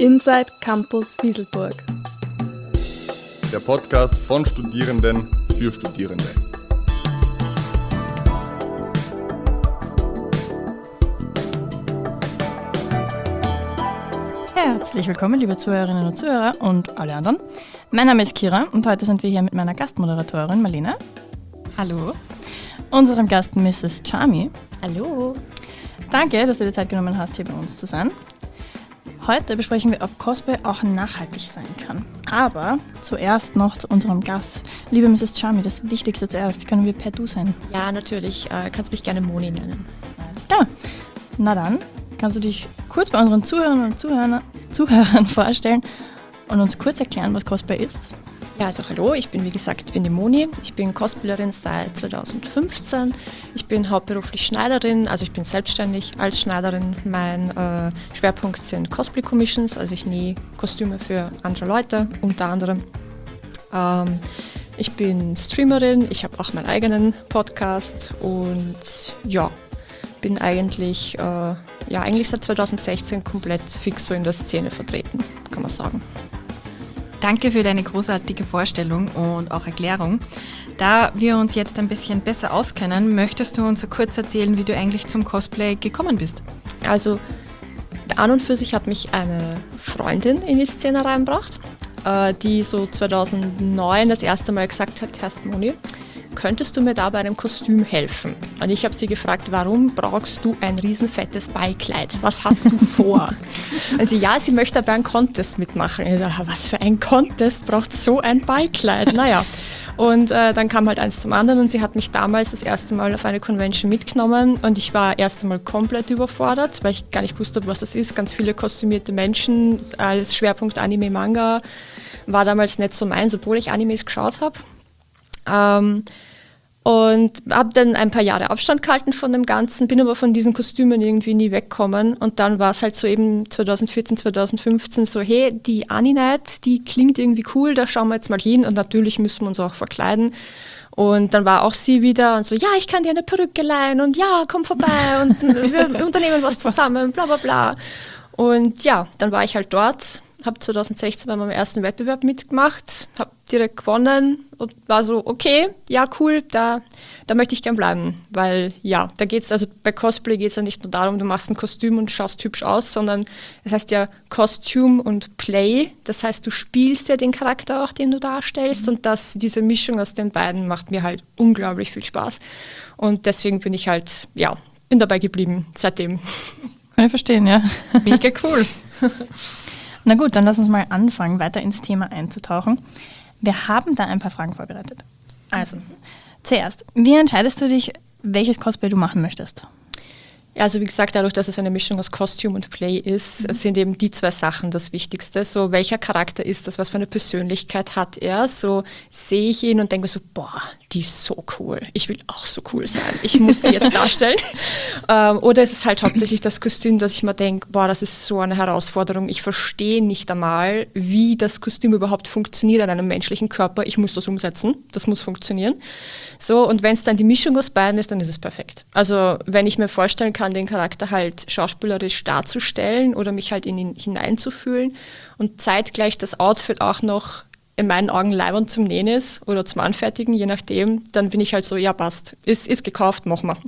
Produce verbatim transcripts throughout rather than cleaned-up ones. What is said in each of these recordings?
Inside Campus Wieselburg. Der Podcast von Studierenden für Studierende. Herzlich willkommen, liebe Zuhörerinnen und Zuhörer und alle anderen. Mein Name ist Kira und heute sind wir hier mit meiner Gastmoderatorin Marlene. Hallo. Unserem Gast Misses Charmy. Hallo. Danke, dass du dir Zeit genommen hast, hier bei uns zu sein. Heute besprechen wir, ob Cosplay auch nachhaltig sein kann. Aber zuerst noch zu unserem Gast. Liebe Misses Charmy, das Wichtigste zuerst, können wir per Du sein? Ja, natürlich. Äh, kannst mich gerne Moni nennen. Alles klar. Na dann, kannst du dich kurz bei unseren Zuhörern und Zuhörern, Zuhörern vorstellen und uns kurz erklären, was Cosplay ist? Ja, also hallo, ich bin wie gesagt, ich bin die Moni. Ich bin Cosplayerin seit zweitausendfünfzehn. Ich bin hauptberuflich Schneiderin, also ich bin selbstständig als Schneiderin. Mein äh, Schwerpunkt sind Cosplay-Commissions, also ich nähe Kostüme für andere Leute, unter anderem. Ähm, ich bin Streamerin, ich habe auch meinen eigenen Podcast und ja, bin eigentlich, äh, ja, eigentlich seit zweitausendsechzehn komplett fix so in der Szene vertreten, kann man sagen. Danke für deine großartige Vorstellung und auch Erklärung. Da wir uns jetzt ein bisschen besser auskennen, möchtest du uns so kurz erzählen, wie du eigentlich zum Cosplay gekommen bist? Also an und für sich hat mich eine Freundin in die Szene reingebracht, äh, die so zweitausendneun das erste Mal gesagt hat, Herr Moni, könntest du mir da bei einem Kostüm helfen? Und ich habe sie gefragt, warum brauchst du ein riesenfettes Beikleid? Was hast du vor? Und sie, ja, sie möchte bei einem Contest mitmachen. Ich dachte, was für ein Contest braucht so ein Beikleid? Naja, und äh, dann kam halt eins zum anderen und sie hat mich damals das erste Mal auf eine Convention mitgenommen und ich war erst einmal komplett überfordert, weil ich gar nicht wusste, was das ist. Ganz viele kostümierte Menschen, als Schwerpunkt Anime, Manga, war damals nicht so meins, obwohl ich Animes geschaut habe. Ähm, und habe dann ein paar Jahre Abstand gehalten von dem Ganzen, bin aber von diesen Kostümen irgendwie nie weggekommen und dann war es halt so eben zweitausendvierzehn, zweitausendfünfzehn so, hey, die Ani-Night, die klingt irgendwie cool, da schauen wir jetzt mal hin und natürlich müssen wir uns auch verkleiden. Und dann war auch sie wieder und so, ja, ich kann dir eine Perücke leihen und ja, komm vorbei und wir unternehmen was zusammen, bla bla bla. Und ja, dann war ich halt dort, habe zweitausendsechzehn bei meinem ersten Wettbewerb mitgemacht, habe direkt gewonnen und war so, okay, ja cool, da, da möchte ich gern bleiben, weil ja, da geht's, also bei Cosplay geht es ja nicht nur darum, du machst ein Kostüm und schaust hübsch aus, sondern es heißt ja Costume und Play, das heißt, du spielst ja den Charakter auch, den du darstellst mhm. und das, diese Mischung aus den beiden macht mir halt unglaublich viel Spaß und deswegen bin ich halt, ja, bin dabei geblieben seitdem. Kann ich verstehen, ja. Mega cool. Na gut, dann lass uns mal anfangen, weiter ins Thema einzutauchen. Wir haben da ein paar Fragen vorbereitet. Also, zuerst, wie entscheidest du dich, welches Cosplay du machen möchtest? Ja, also wie gesagt, dadurch, dass es eine Mischung aus Costume und Play ist, mhm. sind eben die zwei Sachen das Wichtigste. So, welcher Charakter ist das, was für eine Persönlichkeit hat er? So sehe ich ihn und denke mir so, boah, die ist so cool. Ich will auch so cool sein. Ich muss die jetzt darstellen. ähm, oder es ist halt hauptsächlich das Kostüm, dass ich mir denke, boah, das ist so eine Herausforderung. Ich verstehe nicht einmal, wie das Kostüm überhaupt funktioniert an einem menschlichen Körper. Ich muss das umsetzen. Das muss funktionieren. So, und wenn es dann die Mischung aus beiden ist, dann ist es perfekt. Also wenn ich mir vorstellen kann, den Charakter halt schauspielerisch darzustellen oder mich halt in ihn hineinzufühlen und zeitgleich das Outfit auch noch in meinen Augen leibend zum Nähen ist oder zum Anfertigen, je nachdem, dann bin ich halt so, ja passt, ist, ist gekauft, machen wir.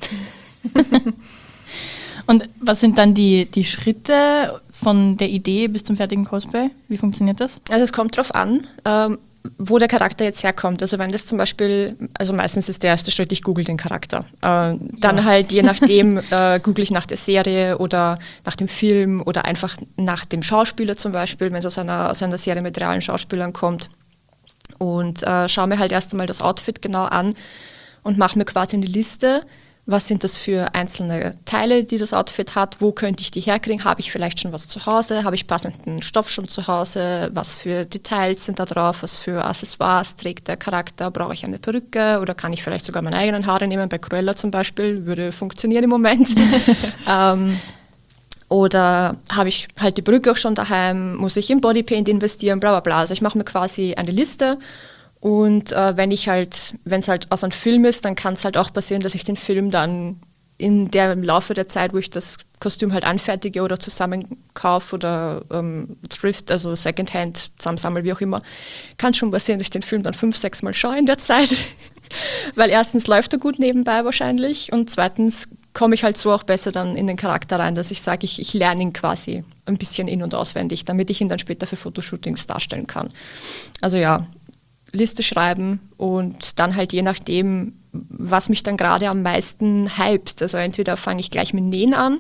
Und was sind dann die, die Schritte von der Idee bis zum fertigen Cosplay? Wie funktioniert das? Also es kommt drauf an, ähm, wo der Charakter jetzt herkommt. Also wenn das zum Beispiel, also meistens ist der erste Schritt, ich google den Charakter. Äh, dann ja. halt je nachdem äh, google ich nach der Serie oder nach dem Film oder einfach nach dem Schauspieler zum Beispiel, wenn es aus einer, aus einer Serie mit realen Schauspielern kommt. Und äh, schaue mir halt erst einmal das Outfit genau an und mache mir quasi eine Liste, was sind das für einzelne Teile, die das Outfit hat, wo könnte ich die herkriegen, habe ich vielleicht schon was zu Hause, habe ich passenden Stoff schon zu Hause, was für Details sind da drauf, was für Accessoires trägt der Charakter, brauche ich eine Perücke oder kann ich vielleicht sogar meine eigenen Haare nehmen, bei Cruella zum Beispiel, würde funktionieren im Moment. ähm, oder habe ich halt die Perücke auch schon daheim, muss ich in Bodypaint investieren, bla bla bla. Also ich mache mir quasi eine Liste. Und äh, wenn ich halt, wenn es halt aus einem Film ist, dann kann es halt auch passieren, dass ich den Film dann in der, im Laufe der Zeit, wo ich das Kostüm halt anfertige oder zusammenkaufe oder ähm, Thrift, also Secondhand, zusammensammle, wie auch immer, kann schon passieren, dass ich den Film dann fünf, sechs Mal schaue in der Zeit. Weil erstens läuft er gut nebenbei wahrscheinlich und zweitens komme ich halt so auch besser dann in den Charakter rein, dass ich sage, ich, ich lerne ihn quasi ein bisschen in- und auswendig, damit ich ihn dann später für Fotoshootings darstellen kann. Also ja, Liste schreiben und dann halt je nachdem, was mich dann gerade am meisten hypt. Also entweder fange ich gleich mit Nähen an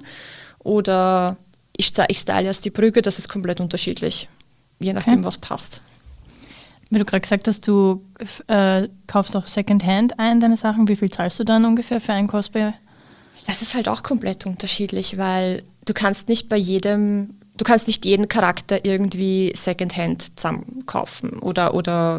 oder ich, ich style erst die Brücke, das ist komplett unterschiedlich, je nachdem, okay. was passt. Wie du gerade gesagt hast, du äh, kaufst auch Secondhand ein, deine Sachen. Wie viel zahlst du dann ungefähr für ein Cosplay? Das ist halt auch komplett unterschiedlich, weil du kannst nicht bei jedem, du kannst nicht jeden Charakter irgendwie Secondhand zusammen kaufen oder, oder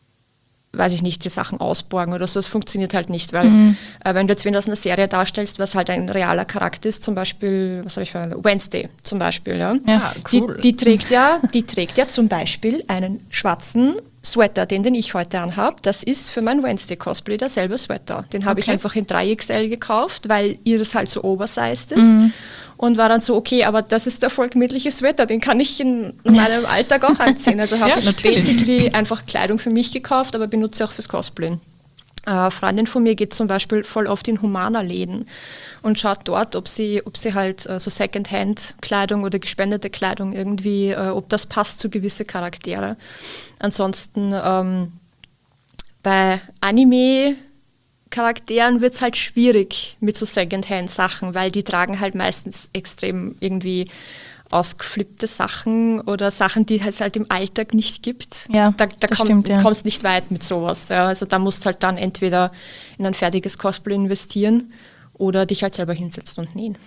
weiß ich nicht, die Sachen ausborgen oder so. Das funktioniert halt nicht, weil mhm. äh, wenn du jetzt wen aus einer Serie darstellst, was halt ein realer Charakter ist, zum Beispiel, was habe ich für eine? Wednesday zum Beispiel, ja. ja cool. die, die, trägt ja, die trägt ja zum Beispiel einen schwarzen Sweater, den, den ich heute anhabe. Das ist für mein Wednesday-Cosplay derselbe Sweater. Den habe okay. ich einfach in drei X L gekauft, weil ihres halt so oversized ist. Mhm. Und war dann so, okay, aber das ist der vollgemütliche Sweater, den kann ich in meinem Alltag auch anziehen. Also habe ja, ich natürlich. basically einfach Kleidung für mich gekauft, aber benutze auch fürs Cosplay. Eine Freundin von mir geht zum Beispiel voll oft in Humana-Läden und schaut dort, ob sie, ob sie halt äh, so Secondhand-Kleidung oder gespendete Kleidung irgendwie, äh, ob das passt zu gewisse Charaktere. Ansonsten ähm, bei Anime Charakteren wird es halt schwierig mit so Secondhand-Sachen, weil die tragen halt meistens extrem irgendwie ausgeflippte Sachen oder Sachen, die es halt im Alltag nicht gibt. Ja, da da komm, stimmt, ja. kommst nicht weit mit sowas. Ja. Also da musst halt dann entweder in ein fertiges Cosplay investieren oder dich halt selber hinsetzen und nähen.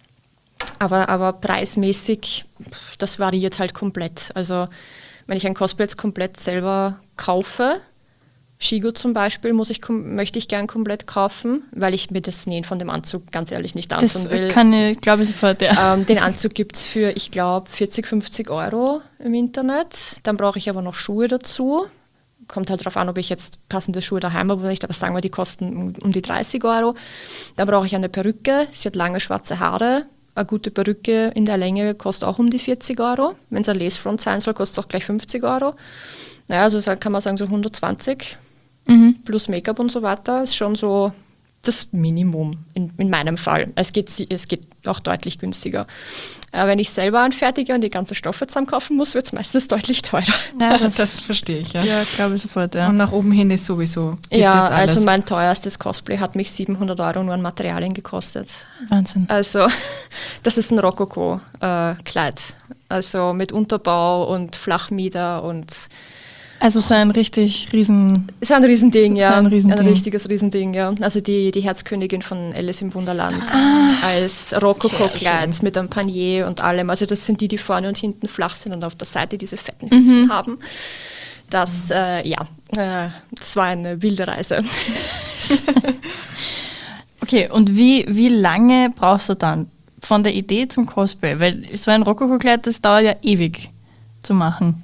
Aber, aber preismäßig, das variiert halt komplett. Also wenn ich ein Cosplay jetzt komplett selber kaufe, Shigo zum Beispiel muss ich, möchte ich gern komplett kaufen, weil ich mir das Nähen von dem Anzug ganz ehrlich nicht antun das will. Das kann ich, glaube ich, sofort, ja. Ähm, den Anzug gibt es für, ich glaube, vierzig, fünfzig Euro im Internet. Dann brauche ich aber noch Schuhe dazu. Kommt halt darauf an, ob ich jetzt passende Schuhe daheim habe oder nicht, aber sagen wir, die kosten um, um die dreißig Euro. Dann brauche ich eine Perücke, sie hat lange schwarze Haare. Eine gute Perücke in der Länge kostet auch um die vierzig Euro. Wenn es ein Lace-Front sein soll, kostet es auch gleich fünfzig Euro. Naja, also kann man sagen so hundertzwanzig. Mhm. Plus Make-up und so weiter ist schon so das Minimum in, in meinem Fall. Es geht, es geht auch deutlich günstiger. Äh, wenn ich selber anfertige und die ganzen Stoffe zusammenkaufen muss, wird es meistens deutlich teurer. Ja, das, das verstehe ich. Ja, ja glaube ich sofort. Ja. Und nach oben hin ist sowieso gibt ja, es alles. Also mein teuerstes Cosplay hat mich siebenhundert Euro nur an Materialien gekostet. Wahnsinn. Also das ist ein Rokoko-Kleid. Äh, also mit Unterbau und Flachmieder und Also so ein richtig riesen... So ein Riesending, ja. So ein, Riesending. ein richtiges Riesending, ja. Also die, die Herzkönigin von Alice im Wunderland ah, als Rokoko-Kleid mit einem Panier und allem. Also das sind die, die vorne und hinten flach sind und auf der Seite diese fetten Hüften mhm. haben. Das, äh, ja, äh, das war eine wilde Reise. Okay, und wie, wie lange brauchst du dann von der Idee zum Cosplay? Weil so ein Rokoko-Kleid, das dauert ja ewig zu machen.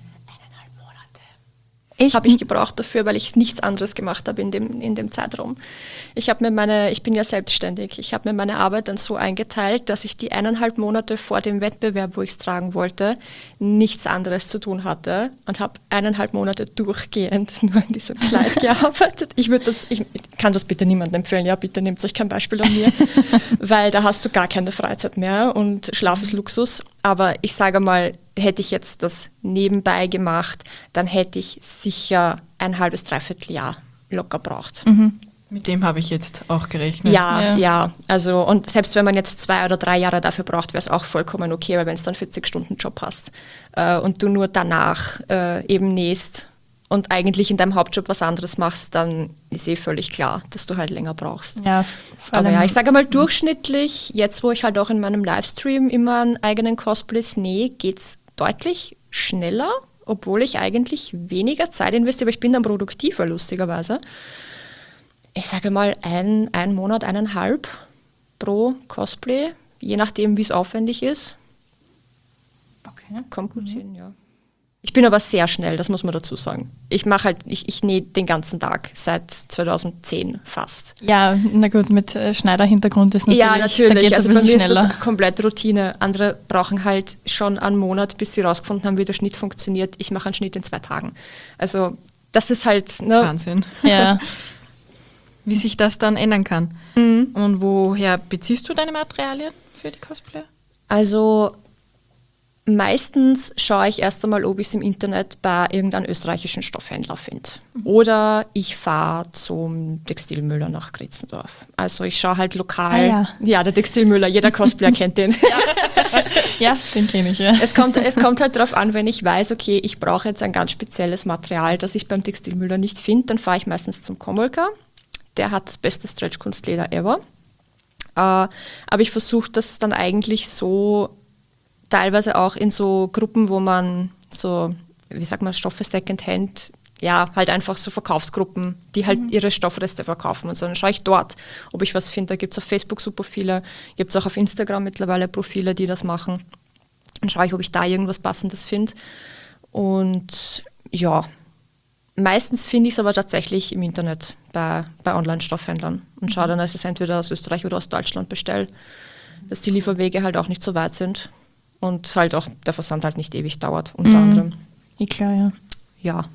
Habe ich gebraucht dafür, weil ich nichts anderes gemacht habe in dem, in dem Zeitraum. Ich habe mir meine, ich bin ja selbstständig, ich habe mir meine Arbeit dann so eingeteilt, dass ich die eineinhalb Monate vor dem Wettbewerb, wo ich es tragen wollte, nichts anderes zu tun hatte und habe eineinhalb Monate durchgehend nur an diesem Kleid gearbeitet. Ich würde das, ich kann das bitte niemandem empfehlen, ja bitte nehmt euch kein Beispiel an mir, weil da hast du gar keine Freizeit mehr und Schlaf ist Luxus. Aber ich sage mal, hätte ich jetzt das nebenbei gemacht, dann hätte ich sicher ein halbes, dreiviertel Jahr locker braucht. Mhm. Mit dem habe ich jetzt auch gerechnet. Ja, ja, ja. Also, und selbst wenn man jetzt zwei oder drei Jahre dafür braucht, wäre es auch vollkommen okay, weil wenn es dann vierzig Stunden Job hast äh, und du nur danach äh, eben nähst und eigentlich in deinem Hauptjob was anderes machst, dann ist eh völlig klar, dass du halt länger brauchst. Ja, aber ja, ich sage mal durchschnittlich, jetzt wo ich halt auch in meinem Livestream immer einen eigenen Cosplays nähe, geht es deutlich schneller, obwohl ich eigentlich weniger Zeit investiere, aber ich bin dann produktiver, lustigerweise. Ich sage mal ein, ein Monat, eineinhalb pro Cosplay, je nachdem, wie es aufwendig ist. Okay. Kommt gut mhm. hin, ja. Ich bin aber sehr schnell, das muss man dazu sagen. Ich mache halt, ich, ich nähe den ganzen Tag, seit zweitausendzehn fast. Ja, na gut, mit äh, Schneider-Hintergrund ist natürlich, Ja, da natürlich. geht's Also ein bei bisschen mir schneller. ist das komplett Routine. Andere brauchen halt schon einen Monat, bis sie rausgefunden haben, wie der Schnitt funktioniert. Ich mache einen Schnitt in zwei Tagen. Also das ist halt, ne? Wahnsinn. Ja. Wie sich das dann ändern kann. Mhm. Und woher beziehst du deine Materialien für die Cosplayer? Also meistens schaue ich erst einmal, ob ich es im Internet bei irgendeinem österreichischen Stoffhändler finde. Oder ich fahre zum Textilmüller nach Gritzendorf. Also ich schaue halt lokal. Ah, ja. ja, der Textilmüller, jeder Cosplayer kennt den. Ja, den kenne ich, ja. Es kommt, es kommt halt darauf an, wenn ich weiß, okay, ich brauche jetzt ein ganz spezielles Material, das ich beim Textilmüller nicht finde, dann fahre ich meistens zum Komolka. Der hat das beste Stretch-Kunstleder ever. Äh, aber ich versuche das dann eigentlich so teilweise auch in so Gruppen, wo man so, wie sagt man, Stoffe Secondhand, ja, halt einfach so Verkaufsgruppen, die halt mhm. ihre Stoffreste verkaufen und so. Dann schaue ich dort, ob ich was finde. Da gibt es auf Facebook super viele, gibt es auch auf Instagram mittlerweile Profile, die das machen. Dann schaue ich, ob ich da irgendwas Passendes finde. Und ja, meistens finde ich es aber tatsächlich im Internet bei, bei Online-Stoffhändlern und schaue dann, dass ich es entweder aus Österreich oder aus Deutschland bestelle, dass die Lieferwege halt auch nicht so weit sind. Und halt auch der Versand halt nicht ewig dauert, unter Mhm. anderem. Ja, klar, ja. Ja.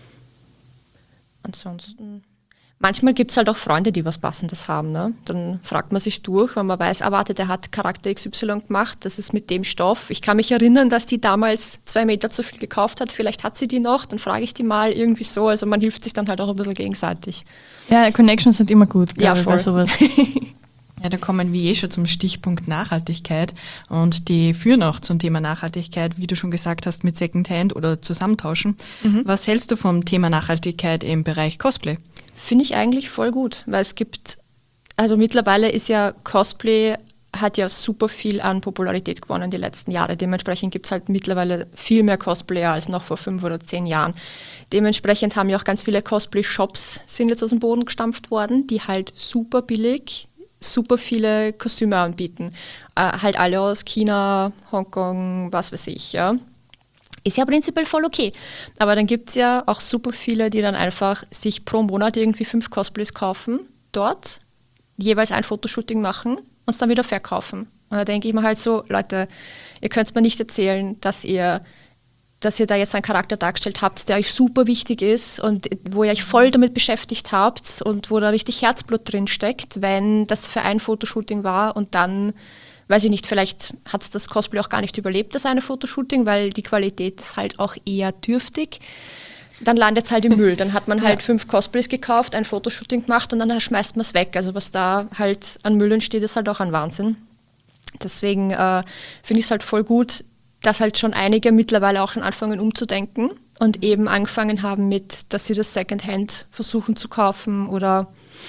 Ansonsten, manchmal gibt es halt auch Freunde, die was Passendes haben. Ne? Dann fragt man sich durch, wenn man weiß, ah, warte, der hat Charakter X Y gemacht, das ist mit dem Stoff. Ich kann mich erinnern, dass die damals zwei Meter zu viel gekauft hat, vielleicht hat sie die noch, dann frage ich die mal irgendwie so. Also man hilft sich dann halt auch ein bisschen gegenseitig. Ja, Connections sind immer gut, Ja, glaube ich, voll. bei sowas. Ja, da kommen wir eh schon zum Stichpunkt Nachhaltigkeit und die führen auch zum Thema Nachhaltigkeit, wie du schon gesagt hast, mit Secondhand oder Zusammentauschen. Mhm. Was hältst du vom Thema Nachhaltigkeit im Bereich Cosplay? Finde ich eigentlich voll gut, weil es gibt, also mittlerweile ist ja Cosplay, hat ja super viel an Popularität gewonnen die letzten Jahre. Dementsprechend gibt es halt mittlerweile viel mehr Cosplayer als noch vor fünf oder zehn Jahren. Dementsprechend haben ja auch ganz viele Cosplay-Shops sind jetzt aus dem Boden gestampft worden, die halt super billig super viele Kostüme anbieten. Äh, halt alle aus China, Hongkong, was weiß ich, ja. Ist ja prinzipiell voll okay. Aber dann gibt es ja auch super viele, die dann einfach sich pro Monat irgendwie fünf Cosplays kaufen, dort jeweils ein Fotoshooting machen und es dann wieder verkaufen. Und da denke ich mir halt so, Leute, ihr könnt mir nicht erzählen, dass ihr dass ihr da jetzt einen Charakter dargestellt habt, der euch super wichtig ist und wo ihr euch voll damit beschäftigt habt und wo da richtig Herzblut drin steckt, wenn das für ein Fotoshooting war und dann, weiß ich nicht, vielleicht hat es das Cosplay auch gar nicht überlebt, das eine Fotoshooting, weil die Qualität ist halt auch eher dürftig. Dann landet es halt im Müll. Dann hat man halt ja. fünf Cosplays gekauft, ein Fotoshooting gemacht und dann schmeißt man es weg. Also was da halt an Müll entsteht, ist halt auch ein Wahnsinn. Deswegen äh, finde ich es halt voll gut, dass halt schon einige mittlerweile auch schon anfangen umzudenken und eben angefangen haben mit, dass sie das Secondhand versuchen zu kaufen oder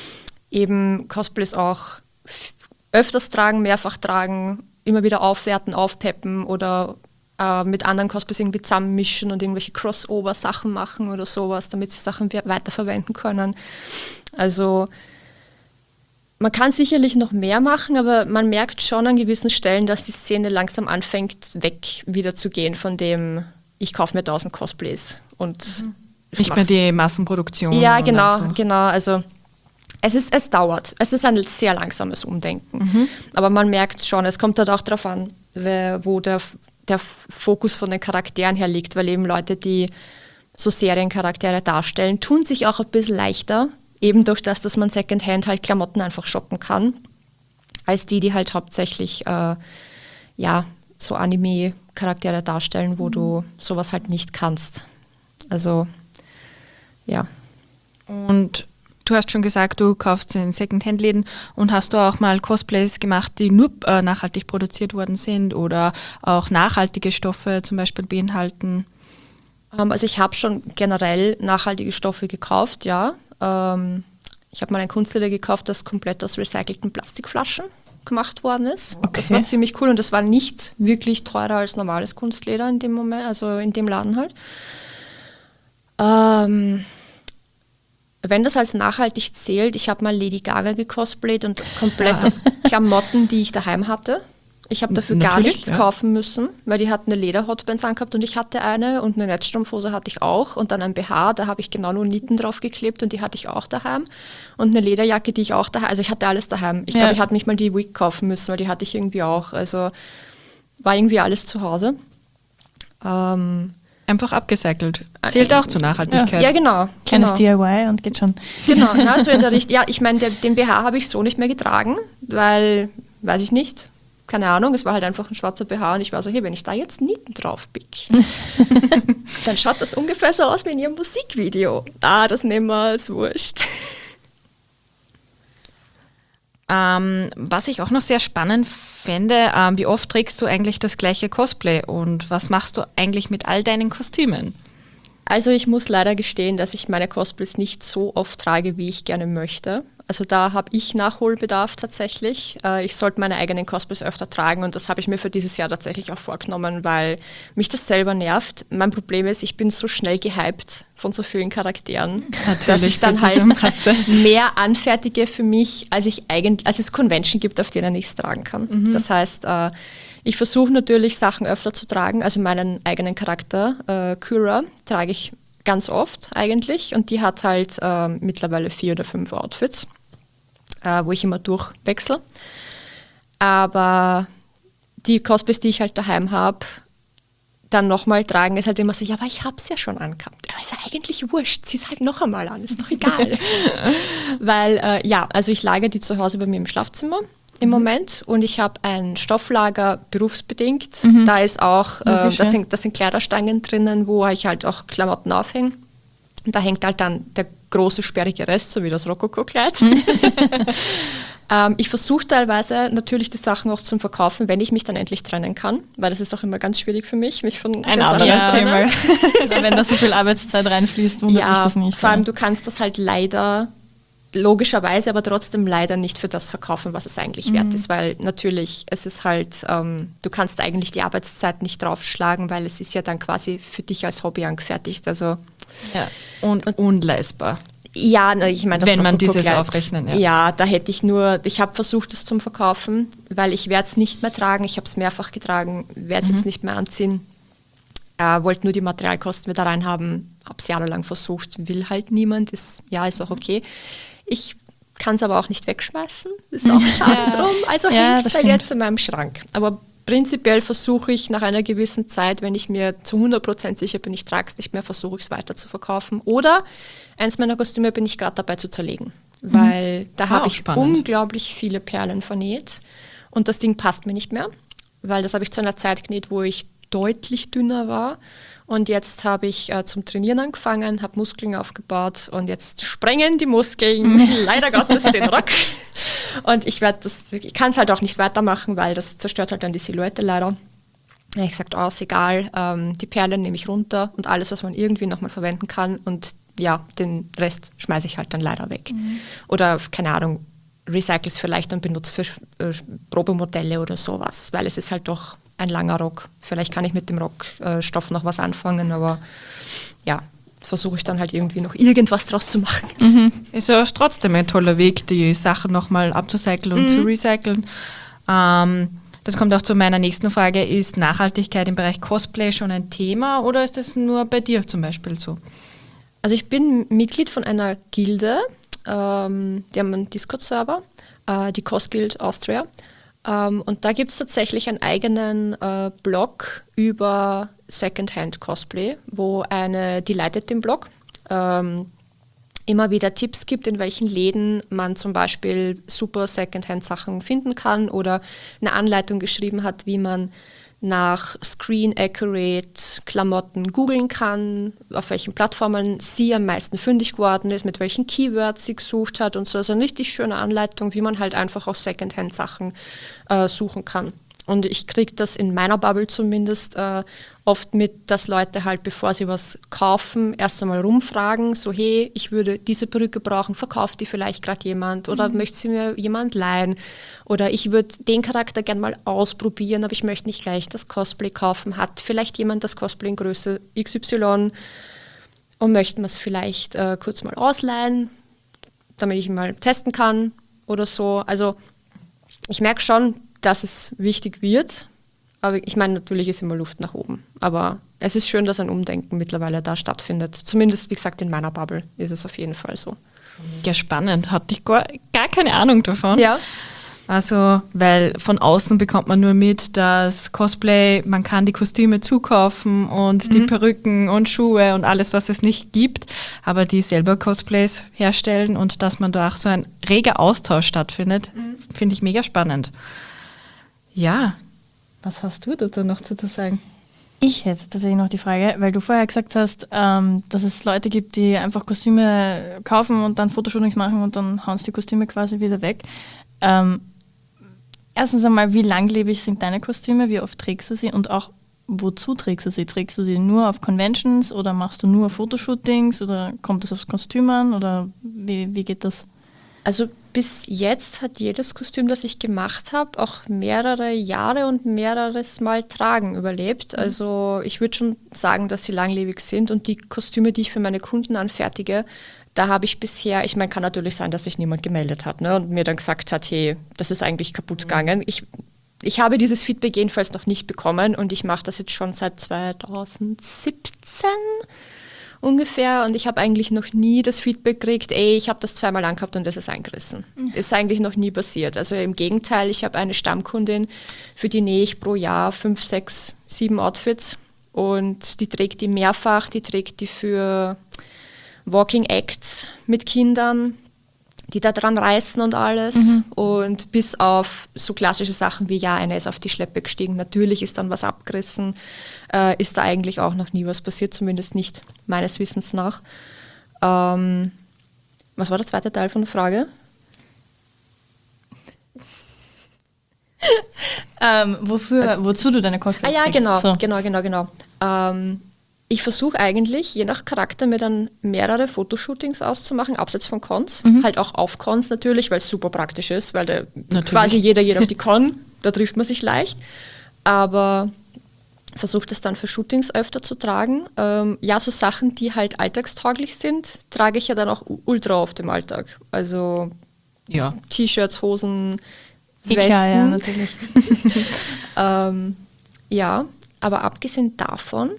eben Cosplays auch öfters tragen, mehrfach tragen, immer wieder aufwerten, aufpeppen oder äh, mit anderen Cosplays irgendwie zusammenmischen und irgendwelche Crossover-Sachen machen oder sowas, damit sie Sachen weiterverwenden können. Also man kann sicherlich noch mehr machen, aber man merkt schon an gewissen Stellen, dass die Szene langsam anfängt, weg wieder zu gehen von dem, ich kaufe mir tausend Cosplays. Und mhm. Nicht mehr die Massenproduktion. Ja, genau, genau. Also es ist, es dauert. Es ist ein sehr langsames Umdenken. Mhm. Aber man merkt schon, es kommt halt auch darauf an, wo der, der Fokus von den Charakteren her liegt, weil eben Leute, die so Seriencharaktere darstellen, tun sich auch ein bisschen leichter, eben durch das, dass man Secondhand halt Klamotten einfach shoppen kann, als die, die halt hauptsächlich äh, ja, so Anime-Charaktere darstellen, wo mhm. du sowas halt nicht kannst. Also, ja. Und du hast schon gesagt, du kaufst in Secondhand-Läden und hast du auch mal Cosplays gemacht, die nur äh, nachhaltig produziert worden sind oder auch nachhaltige Stoffe zum Beispiel beinhalten? Ähm, also ich habe schon generell nachhaltige Stoffe gekauft, ja. Ich habe mal ein Kunstleder gekauft, das komplett aus recycelten Plastikflaschen gemacht worden ist. Okay. Das war ziemlich cool und das war nicht wirklich teurer als normales Kunstleder in dem Moment, also in dem Laden halt. Ähm, wenn das als nachhaltig zählt, ich habe mal Lady Gaga gecosplayt und komplett aus Klamotten, die ich daheim hatte. Ich habe dafür gar Natürlich, nichts ja. kaufen müssen, weil die hatten eine Leder-Hotbands angehabt und ich hatte eine und eine Netzstrumpfhose hatte ich auch und dann ein B H, da habe ich genau nur Nieten drauf geklebt und die hatte ich auch daheim und eine Lederjacke, die ich auch daheim, also ich hatte alles daheim. Ich Ja. glaube, ich hatte nicht mal die Wig kaufen müssen, weil die hatte ich irgendwie auch, also war irgendwie alles zu Hause. Ähm, Einfach abgecycelt. Zählt auch zur Nachhaltigkeit. ja, genau. Kleines genau. D I Y und geht schon. Genau, na, so in der Richtung. Ja, ich meine, der- den B H habe ich so nicht mehr getragen, weil, weiß ich nicht, keine Ahnung, es war halt einfach ein schwarzer B H und ich war so, hier, wenn ich da jetzt Nieten drauf pick, dann schaut das ungefähr so aus wie in ihrem Musikvideo. Ah, das nehmen wir als wurscht. Ähm, was ich auch noch sehr spannend fände, ähm, wie oft trägst du eigentlich das gleiche Cosplay und was machst du eigentlich mit all deinen Kostümen? Also ich muss leider gestehen, dass ich meine Cosplays nicht so oft trage, wie ich gerne möchte. Also da habe ich Nachholbedarf tatsächlich. Äh, ich sollte meine eigenen Cosplays öfter tragen und das habe ich mir für dieses Jahr tatsächlich auch vorgenommen, weil mich das selber nervt. Mein Problem ist, ich bin so schnell gehypt von so vielen Charakteren, dass ich dann halt mehr anfertige für mich, als ich eigentlich, als es Convention gibt, auf denen ich es tragen kann. Mhm. Das heißt, äh, ich versuche natürlich Sachen öfter zu tragen, also meinen eigenen Charakter, äh, Kyra, trage ich ganz oft eigentlich und die hat halt äh, mittlerweile vier oder fünf Outfits, äh, wo ich immer durchwechsle. Aber die Cosplays, die ich halt daheim habe, dann nochmal tragen, ist halt immer so, ja, aber ich habe es ja schon angehabt. Aber ist ja eigentlich wurscht, zieh es halt noch einmal an, ist doch egal. Weil, äh, ja, also ich lagere die zu Hause bei mir im Schlafzimmer im Moment und ich habe ein Stofflager berufsbedingt. Mhm. Da ist auch, äh, Logisch, da, ja. sind, da sind Kleiderstangen drinnen, wo ich halt auch Klamotten aufhänge. Und da hängt halt dann der große sperrige Rest, so wie das Rokoko-Kleid. ähm, ich versuche teilweise natürlich die Sachen auch zum Verkaufen, wenn ich mich dann endlich trennen kann, weil das ist auch immer ganz schwierig für mich, mich von Ein den Sachen anderes zu trennen. Thema. Wenn da so viel Arbeitszeit reinfließt, wundert mich Ja, das nicht. vor allem du kannst das halt leider, logischerweise, aber trotzdem leider nicht für das verkaufen, was es eigentlich mhm. wert ist, weil natürlich, es ist halt, ähm, du kannst eigentlich die Arbeitszeit nicht draufschlagen, weil es ist ja dann quasi für dich als Hobby angefertigt, also ja. Und, und unleistbar. ja, na, ich meine, das Wenn man dieses Rokoko-Kleid, aufrechnen, ja. Ja, da hätte ich nur, ich habe versucht, das zum Verkaufen, weil ich werde es nicht mehr tragen, ich habe es mehrfach getragen, werde es Mhm. jetzt nicht mehr anziehen. Äh, wollte nur die Materialkosten wieder reinhaben, habe es jahrelang versucht, will halt niemand, ist, ja, ist auch okay. Ich kann es aber auch nicht wegschmeißen, ist auch schade Ja. drum, also Ja, hängt das es halt stimmt. jetzt in meinem Schrank. Aber prinzipiell versuche ich nach einer gewissen Zeit, wenn ich mir zu hundert Prozent sicher bin, ich trage es nicht mehr, versuche ich es weiter zu verkaufen. Oder eins meiner Kostüme bin ich gerade dabei zu zerlegen, weil da Ah, habe auch ich spannend. unglaublich viele Perlen vernäht und das Ding passt mir nicht mehr, weil das habe ich zu einer Zeit genäht, wo ich deutlich dünner war. Und jetzt habe ich äh, zum Trainieren angefangen, habe Muskeln aufgebaut und jetzt sprengen die Muskeln leider Gottes den Rock. Und ich werde das, ich kann es halt auch nicht weitermachen, weil das zerstört halt dann die Silhouette leider. Ja, ich sagte, aus, egal, ähm, die Perlen nehme ich runter und alles, was man irgendwie nochmal verwenden kann und ja, den Rest schmeiße ich halt dann leider weg. Mhm. Oder, keine Ahnung, recycle es vielleicht und benutze für äh, Probemodelle oder sowas, weil es ist halt doch ein langer Rock. Vielleicht kann ich mit dem Rockstoff äh, noch was anfangen, aber ja, versuche ich dann halt irgendwie noch irgendwas draus zu machen. Mhm. Ist ja trotzdem ein toller Weg, die Sachen nochmal abzucyceln und Mhm. zu recyceln. Ähm, das kommt auch zu meiner nächsten Frage. Ist Nachhaltigkeit im Bereich Cosplay schon ein Thema oder ist das nur bei dir zum Beispiel so? Also ich bin Mitglied von einer Gilde, ähm, die haben einen Discord-Server, äh, die Cosguild Austria. Ähm, und da gibt es tatsächlich einen eigenen äh, Blog über Secondhand-Cosplay, wo eine, die leitet den Blog, ähm, immer wieder Tipps gibt, in welchen Läden man zum Beispiel super Secondhand-Sachen finden kann oder eine Anleitung geschrieben hat, wie man nach Screen Accurate Klamotten googeln kann, auf welchen Plattformen sie am meisten fündig geworden ist, mit welchen Keywords sie gesucht hat und so. Also eine richtig schöne Anleitung, wie man halt einfach auch Secondhand-Sachen äh, suchen kann. Und ich kriege das in meiner Bubble zumindest äh, oft mit, dass Leute halt, bevor sie was kaufen, erst einmal rumfragen, so hey, ich würde diese Perücke brauchen, verkauft die vielleicht gerade jemand oder mhm. möchte sie mir jemand leihen oder ich würde den Charakter gern mal ausprobieren, aber ich möchte nicht gleich das Cosplay kaufen. Hat vielleicht jemand das Cosplay in Größe X Y und möchte man es vielleicht äh, kurz mal ausleihen, damit ich ihn mal testen kann oder so. Also ich merke schon, dass es wichtig wird. Aber ich meine, natürlich ist immer Luft nach oben. Aber es ist schön, dass ein Umdenken mittlerweile da stattfindet. Zumindest, wie gesagt, in meiner Bubble ist es auf jeden Fall so. Ja, spannend. Hatte ich gar, gar keine Ahnung davon. Ja. Also, weil von außen bekommt man nur mit, dass Cosplay, man kann die Kostüme zukaufen und mhm. die Perücken und Schuhe und alles, was es nicht gibt, aber die selber Cosplays herstellen und dass man da auch so ein reger Austausch stattfindet, mhm. finde ich mega spannend. Ja, was hast du dazu noch zu sagen? Ich hätte tatsächlich noch die Frage, weil du vorher gesagt hast, ähm, dass es Leute gibt, die einfach Kostüme kaufen und dann Fotoshootings machen und dann hauen sie die Kostüme quasi wieder weg. Ähm, erstens einmal, wie langlebig sind deine Kostüme? Wie oft trägst du sie? Und auch, wozu trägst du sie? Trägst du sie nur auf Conventions oder machst du nur Fotoshootings oder kommt es aufs Kostüm an oder wie, wie geht das? Also bis jetzt hat jedes Kostüm, das ich gemacht habe, auch mehrere Jahre und mehreres Mal tragen überlebt. Also ich würde schon sagen, dass sie langlebig sind und die Kostüme, die ich für meine Kunden anfertige, da habe ich bisher, ich meine, kann natürlich sein, dass sich niemand gemeldet hat, ne, und mir dann gesagt hat, hey, das ist eigentlich kaputt gegangen. Ich, ich habe dieses Feedback jedenfalls noch nicht bekommen und ich mache das jetzt schon seit zweitausendsiebzehn ungefähr und ich habe eigentlich noch nie das Feedback gekriegt, ey, ich habe das zweimal angehabt und das ist eingerissen. Mhm. Ist eigentlich noch nie passiert. Also im Gegenteil, ich habe eine Stammkundin, für die nähe ich pro Jahr fünf, sechs, sieben Outfits und die trägt die mehrfach, die trägt die für Walking Acts mit Kindern, die da dran reißen und alles. Mhm. Und bis auf so klassische Sachen wie, ja, einer ist auf die Schleppe gestiegen, natürlich ist dann was abgerissen, äh, ist da eigentlich auch noch nie was passiert, zumindest nicht meines Wissens nach. Ähm, was war der zweite Teil von der Frage? ähm, wofür, wozu du deine Cosplays Ah ja, genau, so. genau, genau, genau. Ähm, Ich versuche eigentlich, je nach Charakter, mir dann mehrere Fotoshootings auszumachen, abseits von Cons. Mhm. Halt auch auf Cons natürlich, weil es super praktisch ist, weil da quasi jeder geht auf die Con, da trifft man sich leicht. Aber versuche das dann für Shootings öfter zu tragen. Ähm, ja, so Sachen, die halt alltagstauglich sind, trage ich ja dann auch ultra oft im Alltag. Also ja. T-Shirts, Hosen, Westen. Westen. Ja, natürlich. ähm, ja, aber abgesehen davon,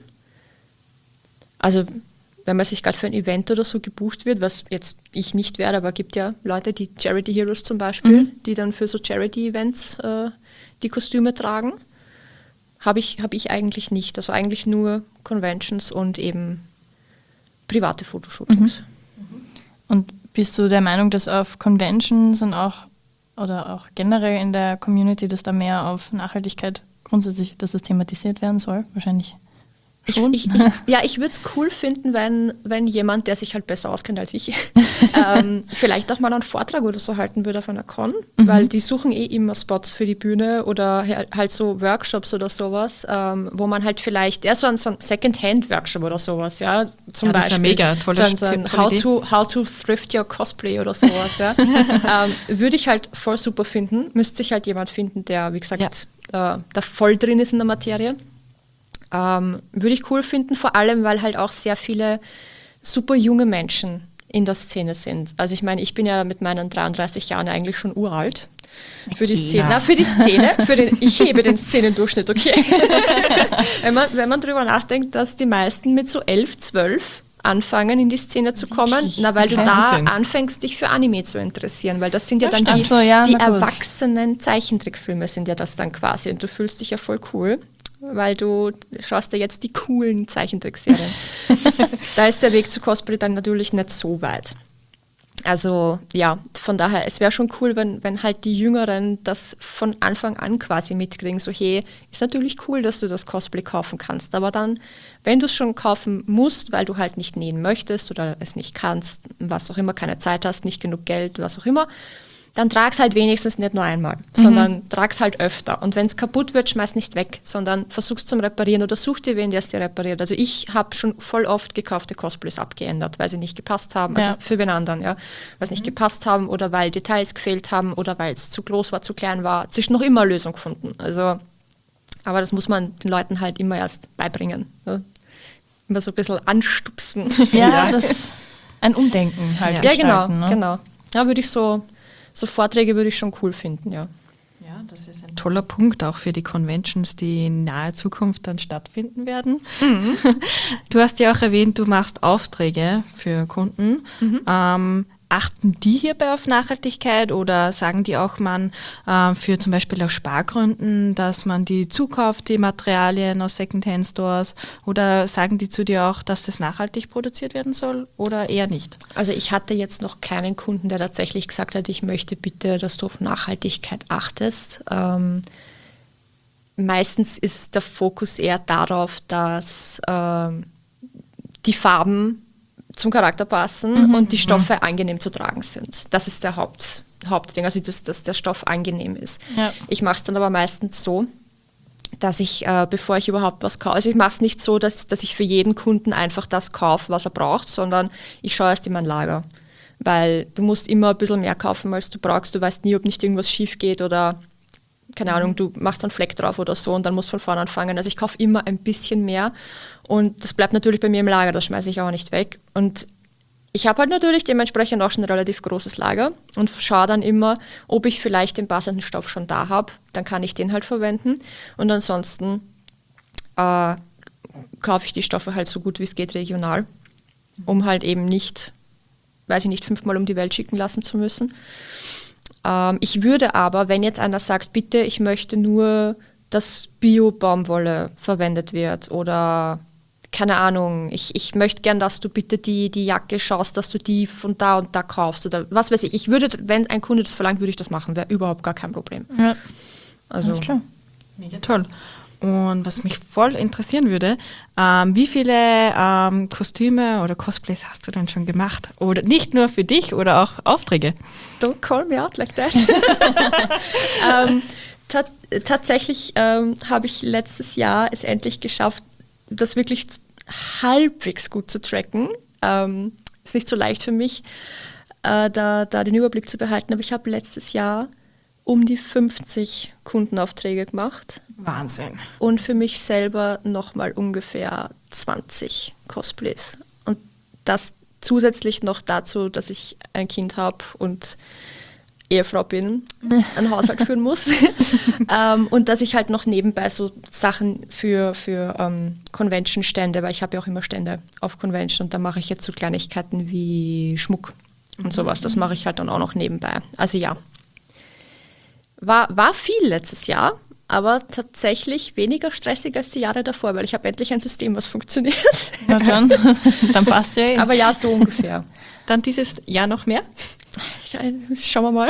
also wenn man sich gerade für ein Event oder so gebucht wird, was jetzt ich nicht werde, aber es gibt ja Leute, die Charity Heroes zum Beispiel, mhm. die dann für so Charity-Events äh, die Kostüme tragen, habe ich, hab ich eigentlich nicht. Also eigentlich nur Conventions und eben private Fotoshootings. Mhm. Und bist du der Meinung, dass auf Conventions und auch oder auch generell in der Community, dass da mehr auf Nachhaltigkeit grundsätzlich, dass das thematisiert werden soll? Wahrscheinlich. Ich, ich, ich, ja, ich würde es cool finden, wenn, wenn jemand, der sich halt besser auskennt als ich, ähm, vielleicht auch mal einen Vortrag oder so halten würde auf einer Con, mhm. weil die suchen eh immer Spots für die Bühne oder halt so Workshops oder sowas, ähm, wo man halt vielleicht, ja, so ein, so ein Second-Hand-Workshop oder sowas, ja, zum ja, das Beispiel. Mega, tolle, so, so ein how to, how to thrift your cosplay oder sowas, ja. ähm, würde ich halt voll super finden, müsste sich halt jemand finden, der, wie gesagt, ja. äh, da voll drin ist in der Materie. Ähm, würde ich cool finden, vor allem, weil halt auch sehr viele super junge Menschen in der Szene sind. Also ich meine, ich bin ja mit meinen dreiunddreißig Jahren eigentlich schon uralt. Für die Szene, na, für die Szene, für den, ich hebe den Szenendurchschnitt, okay. wenn, man, wenn man drüber nachdenkt, dass die meisten mit so elf, zwölf anfangen, in die Szene zu kommen, wirklich? Na, weil du Wahnsinn. Da anfängst, dich für Anime zu interessieren, weil das sind ja, ja dann die, so, ja, die erwachsenen Zeichentrickfilme sind ja das dann quasi und du fühlst dich ja voll cool. Weil du schaust dir jetzt die coolen Zeichentrickserien. Da ist der Weg zu Cosplay dann natürlich nicht so weit. Also ja, von daher, es wäre schon cool, wenn, wenn halt die Jüngeren das von Anfang an quasi mitkriegen. So, hey, ist natürlich cool, dass du das Cosplay kaufen kannst, aber dann, wenn du es schon kaufen musst, weil du halt nicht nähen möchtest oder es nicht kannst, was auch immer, keine Zeit hast, nicht genug Geld, was auch immer, dann trag's halt wenigstens nicht nur einmal, mhm. sondern trag's halt öfter. Und wenn es kaputt wird, schmeiß nicht weg, sondern versuch's zum Reparieren oder such dir wen, der es dir repariert. Also ich habe schon voll oft gekaufte Cosplays abgeändert, weil sie nicht gepasst haben, also ja. für wen anderen, ja, weil sie nicht mhm. gepasst haben oder weil Details gefehlt haben oder weil es zu groß war, zu klein war. Es ist noch immer eine Lösung gefunden. Also, aber das muss man den Leuten halt immer erst beibringen. Ja. Immer so ein bisschen anstupsen. Ja, ja. Das ein Umdenken halt. Ja, genau, ne? genau. Ja, würde ich so So Vorträge würde ich schon cool finden, ja. Ja, Das ist ein toller Punkt auch für die Conventions, die in naher Zukunft dann stattfinden werden. Mhm. Du hast ja auch erwähnt, du machst Aufträge für Kunden. Mhm. Ähm, achten die hierbei auf Nachhaltigkeit oder sagen die auch, man äh, für zum Beispiel aus Spargründen, dass man die zukauft, die Materialien aus Secondhand-Stores, oder sagen die zu dir auch, dass das nachhaltig produziert werden soll oder eher nicht? Also ich hatte jetzt noch keinen Kunden, der tatsächlich gesagt hat, ich möchte bitte, dass du auf Nachhaltigkeit achtest. Ähm, meistens ist der Fokus eher darauf, dass ähm, die Farben zum Charakter passen mhm, und die Stoffe mhm. angenehm zu tragen sind. Das ist der Haupt, Hauptding, also dass, dass der Stoff angenehm ist. Ja. Ich mache es dann aber meistens so, dass ich, äh, bevor ich überhaupt was kaufe, also ich mache es nicht so, dass, dass ich für jeden Kunden einfach das kaufe, was er braucht, sondern ich schaue erst in mein Lager. Weil du musst immer ein bisschen mehr kaufen, als du brauchst. Du weißt nie, ob nicht irgendwas schief geht oder, keine mhm. Ahnung, du machst einen Fleck drauf oder so und dann musst du von vorne anfangen. Also ich kaufe immer ein bisschen mehr und das bleibt natürlich bei mir im Lager, das schmeiße ich auch nicht weg. Und ich habe halt natürlich dementsprechend auch schon ein relativ großes Lager und schaue dann immer, ob ich vielleicht den passenden Stoff schon da habe. Dann kann ich den halt verwenden und ansonsten äh, kaufe ich die Stoffe halt so gut wie es geht regional, um halt eben nicht, weiß ich nicht, fünfmal um die Welt schicken lassen zu müssen. Ähm, ich würde aber, wenn jetzt einer sagt, bitte, ich möchte nur, dass Bio-Baumwolle verwendet wird oder keine Ahnung, ich, ich möchte gern, dass du bitte die, die Jacke schaust, dass du die von da und da kaufst oder was weiß ich. Ich würde, wenn ein Kunde das verlangt, würde ich das machen, wäre überhaupt gar kein Problem. Ja, also alles klar. Mega toll. Und was mich voll interessieren würde, ähm, wie viele ähm, Kostüme oder Cosplays hast du denn schon gemacht? Oder nicht nur für dich oder auch Aufträge? Don't call me out like that. ähm, ta- tatsächlich ähm, habe ich letztes Jahr es endlich geschafft, das wirklich halbwegs gut zu tracken. Ähm, ist nicht so leicht für mich, äh, da, da den Überblick zu behalten, aber ich habe letztes Jahr um die fünfzig Kundenaufträge gemacht. Wahnsinn. Und für mich selber nochmal ungefähr zwanzig Cosplays. Und das zusätzlich noch dazu, dass ich ein Kind habe und Ehefrau bin, einen Haushalt führen muss. ähm, und dass ich halt noch nebenbei so Sachen für, für ähm, Convention-Stände, weil ich habe ja auch immer Stände auf Convention und da mache ich jetzt so Kleinigkeiten wie Schmuck und mhm. sowas. Das mache ich halt dann auch noch nebenbei. Also ja, war, war viel letztes Jahr, aber tatsächlich weniger stressig als die Jahre davor, weil ich habe endlich ein System, was funktioniert. Na dann, dann passt ja eh. Aber ja, so ungefähr. Dann dieses Jahr noch mehr? Ja, schauen wir mal.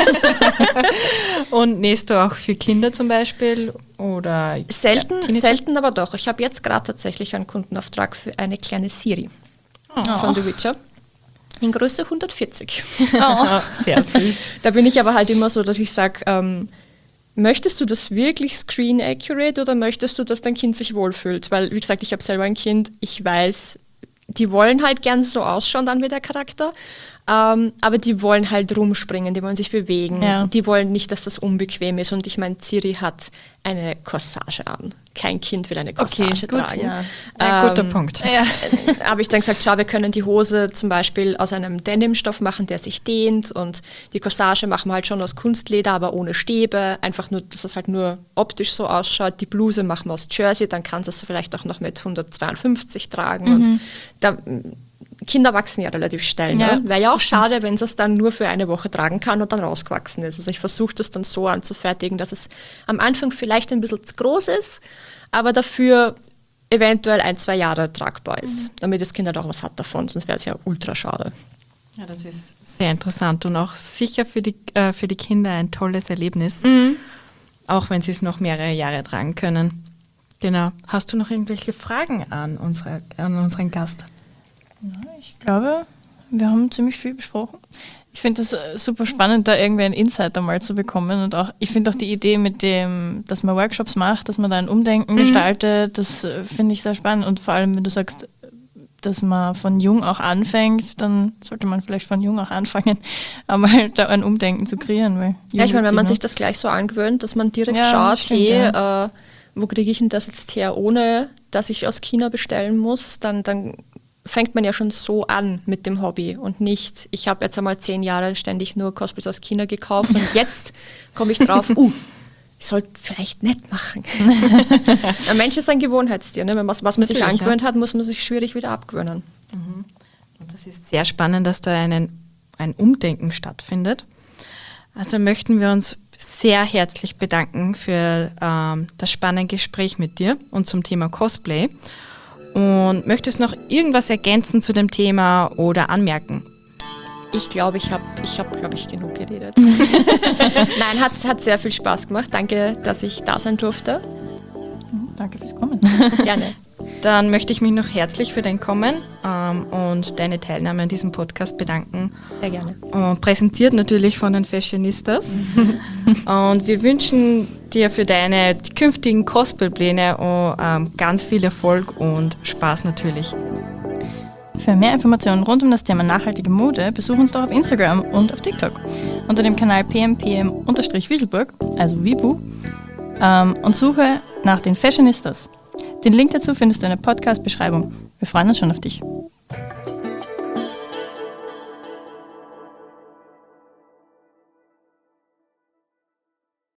Und nähst du auch für Kinder zum Beispiel? Oder selten, ja, selten, aber doch. Ich habe jetzt gerade tatsächlich einen Kundenauftrag für eine kleine Siri oh. von The Witcher. In Größe hundertvierzig. Oh, sehr süß. Da bin ich aber halt immer so, dass ich sage, ähm, möchtest du das wirklich screen accurate oder möchtest du, dass dein Kind sich wohlfühlt? Weil, wie gesagt, ich habe selber ein Kind, ich weiß, die wollen halt gern so ausschauen dann wie der Charakter, ähm, aber die wollen halt rumspringen, die wollen sich bewegen, ja. die wollen nicht, dass das unbequem ist und ich meine, Ciri hat eine Corsage an. Kein Kind will eine Corsage okay, gut, tragen. Ja. Ein Ähm, guter Punkt. Ja. Habe ich dann gesagt, schau, wir können die Hose zum Beispiel aus einem Denimstoff machen, der sich dehnt und die Corsage machen wir halt schon aus Kunstleder, aber ohne Stäbe, einfach nur, dass das halt nur optisch so ausschaut. Die Bluse machen wir aus Jersey, dann kannst du es vielleicht auch noch mit hundertzweiundfünfzig tragen Mhm. und da, Kinder wachsen ja relativ schnell. Ja. Ne? Wäre ja auch schade, wenn sie es dann nur für eine Woche tragen kann und dann rausgewachsen ist. Also ich versuche das dann so anzufertigen, dass es am Anfang vielleicht ein bisschen zu groß ist, aber dafür eventuell ein, zwei Jahre tragbar ist, mhm. damit das Kind halt auch was hat davon, sonst wäre es ja ultra schade. Ja, das ist sehr interessant und auch sicher für die, äh, für die Kinder ein tolles Erlebnis, Mhm. auch wenn sie es noch mehrere Jahre tragen können. Genau. Hast du noch irgendwelche Fragen an, unsere, an unseren Gast? Ich glaube, wir haben ziemlich viel besprochen. Ich finde es super spannend, da irgendwie einen Insight einmal zu bekommen und auch, ich finde auch die Idee mit dem, dass man Workshops macht, dass man da ein Umdenken Mhm. gestaltet, das finde ich sehr spannend und vor allem, wenn du sagst, dass man von jung auch anfängt, dann sollte man vielleicht von jung auch anfangen, einmal da ein Umdenken zu kreieren. Weil Ja, ich meine, wenn man ne? sich das gleich so angewöhnt, dass man direkt Ja, schaut, stimmt, hey, ja. äh, wo kriege ich denn das jetzt her, ohne dass ich aus China bestellen muss, dann, dann fängt man ja schon so an mit dem Hobby und nicht, ich habe jetzt einmal zehn Jahre ständig nur Cosplays aus China gekauft und jetzt komme ich drauf, uh, ich sollte vielleicht nicht machen. Ein Mensch ist ein Gewohnheitstier. Ne? Was, was man sich Natürlich, angewöhnt ja. hat, muss man sich schwierig wieder abgewöhnen. Und das ist sehr spannend, dass da einen, ein Umdenken stattfindet. Also möchten wir uns sehr herzlich bedanken für ähm, das spannende Gespräch mit dir und zum Thema Cosplay. Und möchtest noch irgendwas ergänzen zu dem Thema oder anmerken? Ich glaube, ich habe, ich hab, glaube ich, genug geredet. Nein, hat, hat sehr viel Spaß gemacht. Danke, dass ich da sein durfte. Danke fürs Kommen. Gerne. Dann möchte ich mich noch herzlich für dein Kommen ähm, und deine Teilnahme an diesem Podcast bedanken. Sehr gerne. Und präsentiert natürlich von den Fashionistas. Und wir wünschen dir für deine künftigen Cosplay-Pläne oh, ähm, ganz viel Erfolg und Spaß natürlich. Für mehr Informationen rund um das Thema nachhaltige Mode besuch uns doch auf Instagram und auf TikTok unter dem Kanal p m p m Wieselburg, also Wibu, ähm, und suche nach den Fashionistas. Den Link dazu findest du in der Podcast-Beschreibung. Wir freuen uns schon auf dich.